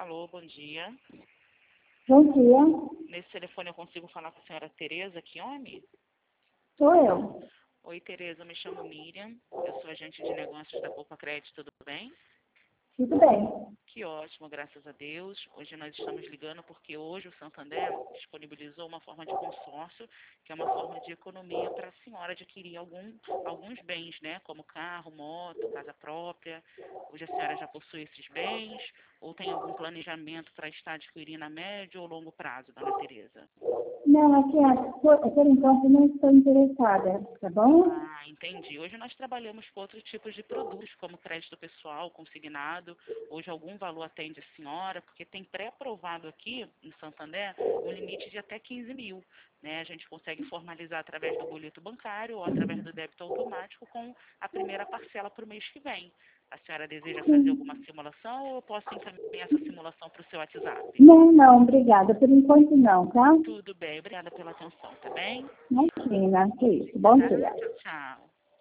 Alô, bom dia. Bom dia, Nesse telefone eu consigo falar com a senhora Tereza Chione? sou eu. Oi, Tereza, eu me chamo Miriam, eu sou agente de negócios da Poupa Crédito, tudo bem? Tudo bem. Que ótimo, graças a Deus. Hoje nós estamos ligando porque hoje o Santander disponibilizou uma forma de consórcio, que é uma forma de economia para a senhora adquirir alguns bens, né? Como carro, moto, casa própria. Hoje a senhora já possui esses bens ou tem algum planejamento para estar adquirindo a médio ou longo prazo, dona Tereza? Não, por enquanto não estou interessada, tá bom? Ah, entendi. Hoje nós trabalhamos com outros tipos de produtos, como crédito pessoal, consignado. Hoje algum valor atende a senhora, porque tem pré-aprovado aqui em Santander um limite de até 15 mil. Né? A gente consegue formalizar através do boleto bancário ou através do débito automático com a primeira parcela para o mês que vem. A senhora deseja fazer alguma simulação ou eu posso encaminhar essa simulação para o seu WhatsApp? Não, obrigada. Por enquanto não, tá? Tudo bem, obrigada pela atenção, tá bem? Imagina, que isso. Bom Tá? dia. Tchau, tchau.